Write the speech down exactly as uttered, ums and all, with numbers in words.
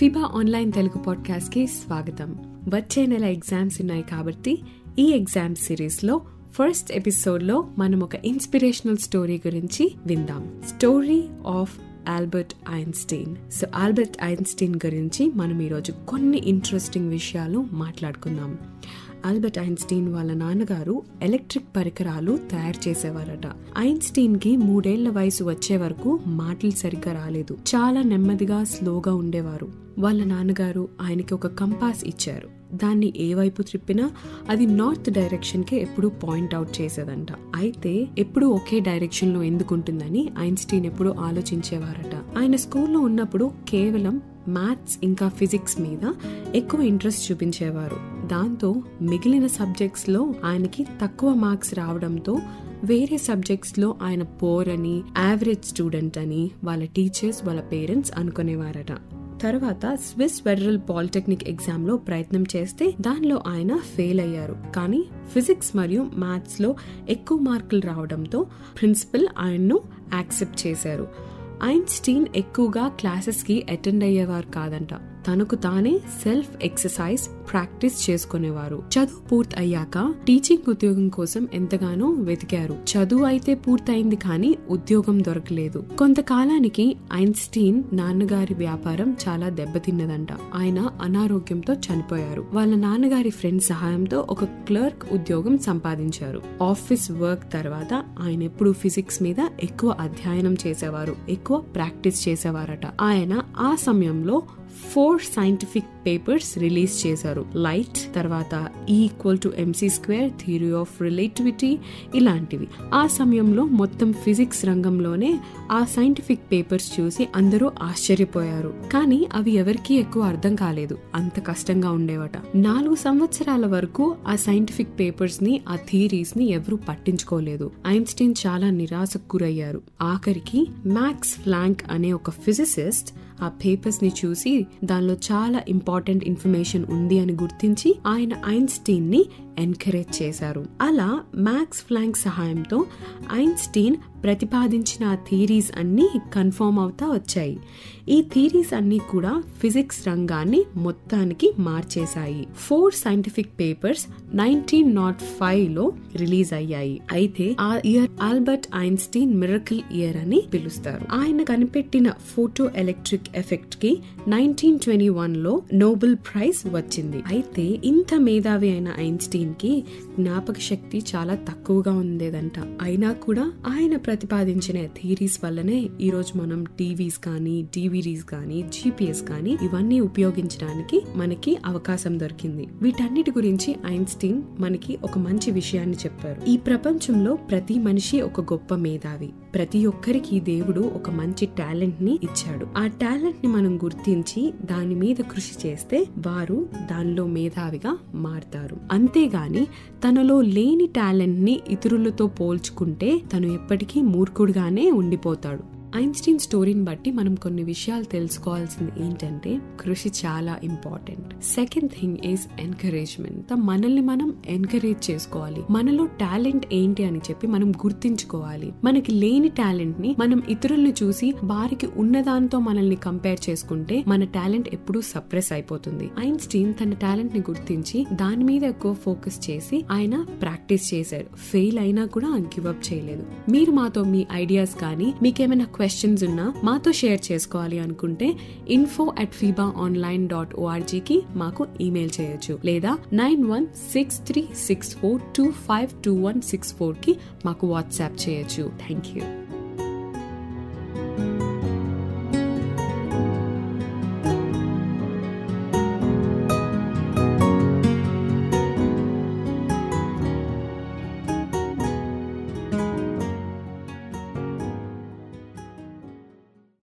FIBA online Telugu podcast కి స్వాగతం. వచ్చే నెల ఎగ్జామ్స్ ఉన్నాయి కాబట్టి ఈ ఎగ్జామ్ సిరీస్ లో ఫస్ట్ ఎపిసోడ్ లో మనం ఒక ఇన్స్పిరేషనల్ స్టోరీ గురించి విందాం. Story of Albert Einstein. So Albert Einstein గురించి మనం ఈరోజు కొన్ని ఇంట్రెస్టింగ్ విషయాలు మాట్లాడుకుందాం. ఆల్బర్ట్ ఐన్స్టీన్ వాళ్ళ నాన్నగారు ఎలక్ట్రిక్ పరికరాలు తయారు చేసేవారట. ఐన్స్టీన్ కి మూడేళ్ల వయసు వచ్చే వరకు మాటలు సరిగ్గా రాలేదు. చాలా నెమ్మదిగా స్లోగా ఉండేవారు. వాళ్ళ నాన్నగారు ఆయనకి ఒక కంపాస్ ఇచ్చారు. దాన్ని ఏ వైపు త్రిప్పినా అది నార్త్ డైరెక్షన్ కి ఎప్పుడు పాయింట్ అవుట్ చేసేదంట. అయితే ఎప్పుడు ఒకే డైరెక్షన్ లో ఎందుకుంటుందని ఐన్స్టీన్ ఎప్పుడు ఆలోచించేవారట. ఆయన స్కూల్లో ఉన్నప్పుడు కేవలం మ్యాథ్స్ ఇంకా ఫిజిక్స్ మీద ఎక్కువ ఇంట్రెస్ట్ చూపించేవారు. దాంతో మిగిలిన సబ్జెక్ట్స్ లో ఆయనకి తక్కువ మార్క్స్ రావడంతో వేరే సబ్జెక్ట్స్ లో ఆయన పోర్ అని, యావరేజ్ స్టూడెంట్ అని వాళ్ళ టీచర్స్, వాళ్ళ పేరెంట్స్ అనుకునేవారట. తర్వాత స్విస్ ఫెడరల్ పాలిటెక్నిక్ ఎగ్జామ్ లో ప్రయత్నం చేస్తే దానిలో ఆయన ఫెయిల్ అయ్యారు. కానీ ఫిజిక్స్ మరియు మ్యాథ్స్ లో ఎక్కువ మార్కులు రావడంతో ప్రిన్సిపల్ ఆయన్ను యాక్సెప్ట్ చేశారు. ఐన్స్టీన్ ఎక్కువగా క్లాసెస్ కి అటెండ్ అయ్యేవారు కాదంట. తనకు తానే సెల్ఫ్ ఎక్సర్సైజ్ ప్రాక్టీస్ చేసుకునేవారు. చదువు పూర్తి అయ్యాక టీచింగ్ ఉద్యోగం కోసం ఎంతగానో వెతికారు. చదువు అయితే పూర్తయింది కానీ ఉద్యోగం దొరకలేదు. కొంతకాలానికి ఐన్స్టీన్ నాన్నగారి వ్యాపారం చాలా దెబ్బతిన్నదంట. ఆయన అనారోగ్యంతో చనిపోయారు. వాళ్ళ నాన్నగారి ఫ్రెండ్ సహాయంతో ఒక క్లర్క్ ఉద్యోగం సంపాదించారు. ఆఫీస్ వర్క్ తర్వాత ఆయన ఎప్పుడు ఫిజిక్స్ మీద ఎక్కువ అధ్యయనం చేసేవారు, ఎక్కువ ప్రాక్టీస్ చేసేవారట. ఆయన ఆ సమయంలో ఫోర్ సైంటిఫిక్ పేపర్స్ రిలీజ్ చేశారు. లైట్, తర్వాత E equal to MC square, theory of relativity, ఇలాంటివి. ఆ సమయంలో మొత్తం ఫిజిక్స్ రంగంలోనే ఆ సైంటిఫిక్ పేపర్స్ చూసి అందరూ ఆశ్చర్యపోయారు. కానీ అవి ఎవరికీ ఎక్కువ అర్థం కాలేదు, అంత కష్టంగా ఉండేవట. నాలుగు సంవత్సరాల వరకు ఆ సైంటిఫిక్ పేపర్స్ ని, ఆ థియరీస్ ని ఎవరు పట్టించుకోలేదు. ఐన్స్టీన్ చాలా నిరాశకు గురయ్యారు. ఆఖరికి మ్యాక్స్ ప్లాంక్ అనే ఒక ఫిజిసిస్ట్ ఆ పేపర్స్ ని చూసి దానిలో చాలా ఇంపార్టెంట్ ఇన్ఫర్మేషన్ ఉంది అని గుర్తించి ఆయన ఐన్స్టీన్ ని ఎంకరేజ్ చేశారు. అలా మ్యాక్స్ ప్లాంక్ సహాయంతో ఐన్స్టీన్ ప్రతిపాదించిన థియరీస్ అన్ని కన్ఫర్మ్ అవుతా వచ్చాయి. ఈ థియరీస్ అన్ని కూడా ఫిజిక్స్ రంగాన్ని మొత్తానికి మార్చేశాయి. Four scientific papers nineteen nought five లో రిలీజ్ అయ్యాయి. అయితే ఆ year Albert Einstein miracle year అని పిలుస్తారు. ఆయన కనిపెట్టిన ఫోటో ఎలక్ట్రిక్ ఎఫెక్ట్ కి నైన్టీన్ ట్వంటీ వన్ లో నోబెల్ ప్రైజ్ వచ్చింది. అయితే ఇంత మేధావి అయిన ఐన్స్టీన్ కి జ్ఞాపక శక్తి చాలా తక్కువగా ఉండేదంట. అయినా కూడా ఆయన ప్రతిపాదించిన థియరీస్ వల్లనే ఈ రోజు మనం టీవీస్ కానీ, డివిడీస్ కానీ, జీపీఎస్ కానీ ఇవన్నీ ఉపయోగించడానికి మనకి అవకాశం దొరికింది. వీటన్నిటి గురించి ఐన్స్టీన్ మనకి ఒక మంచి విషయాన్ని చెప్పారు. ఈ ప్రపంచంలో ప్రతి మనిషి ఒక గొప్ప మేధావి. ప్రతి ఒక్కరికి దేవుడు ఒక మంచి టాలెంట్ ని ఇచ్చాడు. ఆ టాలెంట్ ని మనం గుర్తించి దాని మీద కృషి చేస్తే వారు దానిలో మేధావిగా మారతారు. అంతేగాని తనలో లేని టాలెంట్ ని ఇతరులతో పోల్చుకుంటే తను ఎప్పటికీ మూర్ఖుడుగానే ఉండిపోతాడు. ఐన్స్టీన్ స్టోరీని బట్టి మనం కొన్ని విషయాలు తెలుసుకోవాల్సింది ఏంటంటే కృషి చాలా important. Second thing is encouragement. మనల్ని మనం ఎంకరేజ్ చేసుకోవాలి. మనలో టాలెంట్ ఏంటి అని చెప్పి మనం గుర్తించుకోవాలి. మనకి లేని టాలెంట్ ని మనం ఇతరుల్ని చూసి వారికి ఉన్నదాంతో మనల్ని కంపేర్ చేసుకుంటే మన టాలెంట్ ఎప్పుడూ సప్రెస్ అయిపోతుంది. ఐన్స్టీన్ తన టాలెంట్ ని గుర్తించి దాని మీద ఎక్కువ ఫోకస్ చేసి ఆయన ప్రాక్టీస్ చేశారు. ఫెయిల్ అయినా కూడా గివ్ అప్ చేయలేదు. మీరు మాతో మీ ఐడియాస్ కానీ, మీకేమైనా క్వశ్చన్స్ ఉన్నా మాతో షేర్ చేసుకోవాలి అనుకుంటే info at feeba online dot ORG కి మాకు ఈమెయిల్ చేయొచ్చు. లేదా nine one six three six four two five two one six four కి మాకు వాట్సాప్ చేయొచ్చు. Thank you.